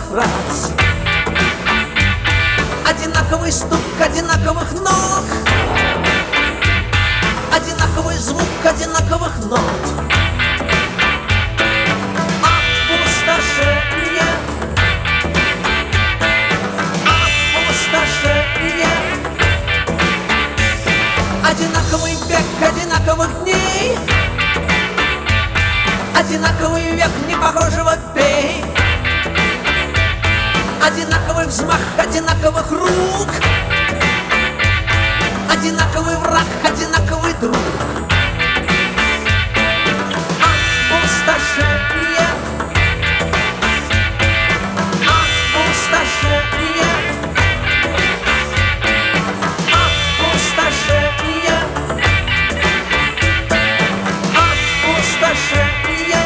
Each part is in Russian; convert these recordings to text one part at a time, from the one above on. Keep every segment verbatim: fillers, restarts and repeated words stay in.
фраз, одинаковый стук одинаковых ног, одинаковый звук одинаковых нот. Опустошение, опустошение, одинаковый век одинаковых дней, одинаковый век непохожего пей, одинаковый взмах одинаковых рук, одинаковый враг, одинаковый друг. Опустошение, опустошение, опустошение, опустошение.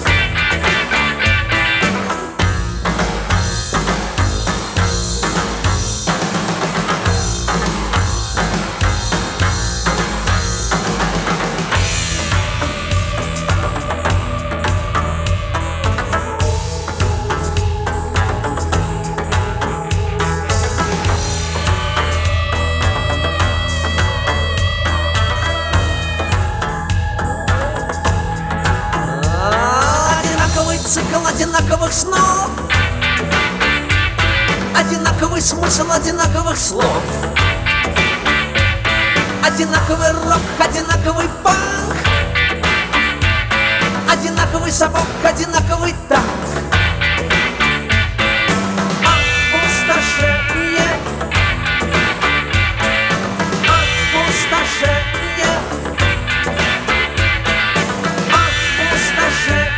Цикл одинаковых снов, одинаковый смысл одинаковых слов, одинаковый рок, одинаковый панк, одинаковый сапог, одинаковый танк. Опустошение, опустошение, опустошение.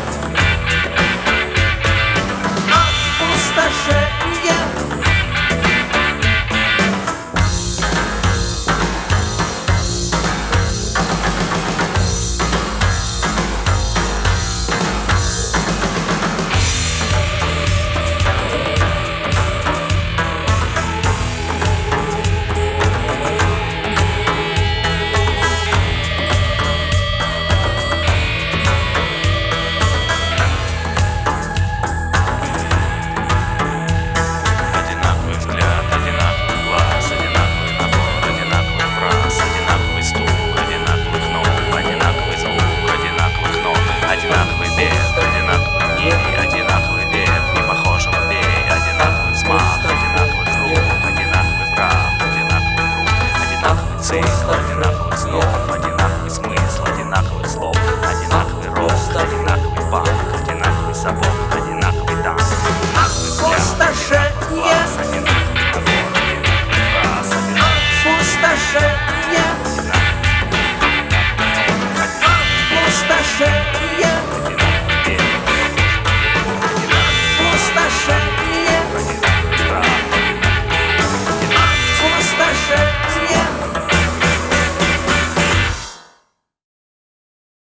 Цикл одинаковых снов, одинаковый смысл одинаковых слов, одинаковый рок, одинаковый панк, одинаковый сапог, одинаковый танк. Опустошение.